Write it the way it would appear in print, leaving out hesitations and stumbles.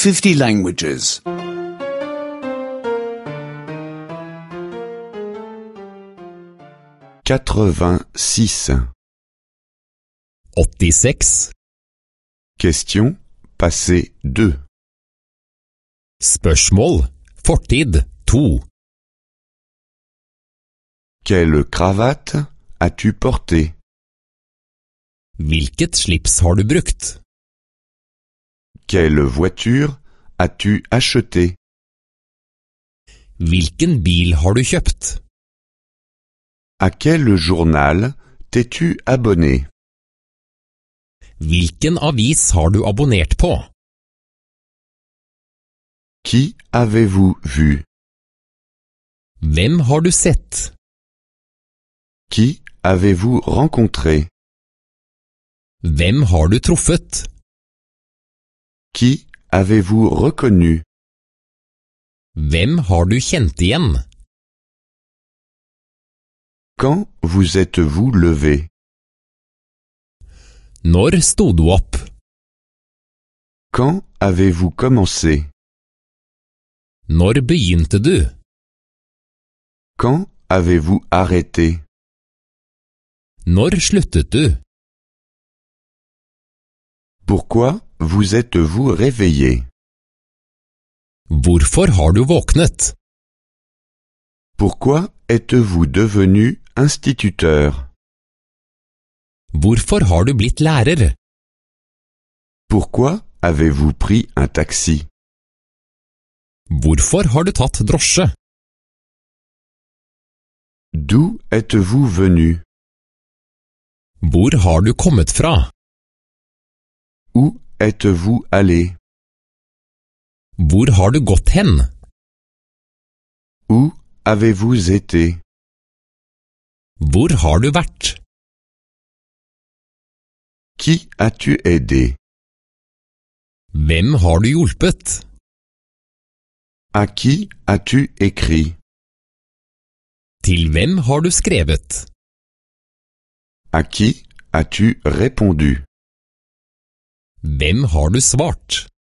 50 languages. 86. 86. Question passé 2. Spørsmål, fortid 2. Quelle cravate as-tu porté? Hvilket slips har du brukt? Quelle voiture as-tu acheté? Hvilken bil har du kjøpt? À quel journal t'es-tu abonné? Hvilken avis har du abonnert på? Qui avez-vous vu? Hvem har du sett? Qui avez-vous rencontré? Hvem har du truffet? Qui avez-vous reconnu? Hvem har du kjent igjen? Quand vous êtes-vous levé? Når sto du opp? Quand avez-vous commencé? Når begynte du? Quand avez-vous arrêté? Når sluttet du? Pourquoi vous êtes-vous réveillé? Hvorfor har du våknet? Pourquoi êtes-vous devenu instituteur? Hvorfor har du blitt lærer? Pourquoi avez-vous pris un taxi? Hvorfor har du tatt drosje? D'où êtes-vous venu? Hvor har du kommet fra? Où êtes-vous allé? Hvor har du gått hen? Où avez-vous été? Hvor har du vært? Qui as-tu aidé? Hvem har du hjulpet? À qui as-tu écrit? Til hvem har du skrevet? À qui as-tu répondu? Hvem har du svart?